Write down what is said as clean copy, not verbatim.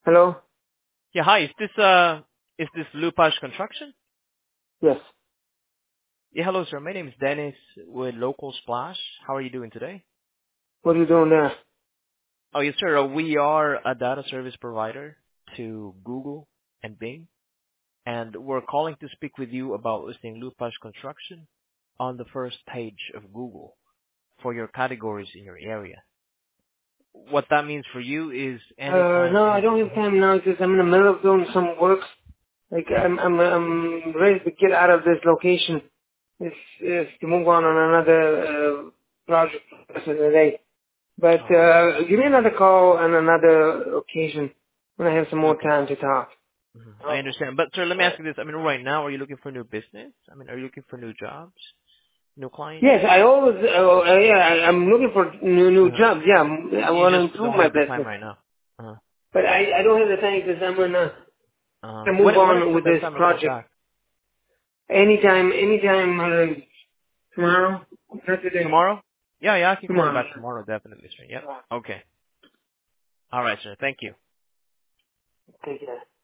Hello? Yeah, hi. Is this Lupash Construction? Yes. Yeah, hello, sir. My name is Dennis with Local Splash. How are you doing today? What are you doing there? Oh, yes, sir. We are a data service provider to Google and Bing, and we're calling to speak with you about listing Lupash Construction on the first page of Google for your categories in your area. What that means for you is anytime. No, I don't have time now because I'm in the middle of doing some work. Like, I'm ready to get out of this location. It's to move on another, project for the rest of the day. But, Oh, give me another call on another occasion when I have some more okay. time to talk. I understand. But, sir, let me ask you this. I mean, right now, are you looking for new business? I mean, are you looking for new jobs, new clients? Yes, I always, I'm looking for new Uh, jobs. Yeah, I you want to just improve don't my have the time business. right now. Uh, But I don't have the time because I'm gonna move when is on the with best this time to call project. back? Anytime, tomorrow, not today, Tomorrow? Yeah, I can call you tomorrow. back tomorrow, definitely, sir. Yep. Okay. All right, sir. Thank you. Take care.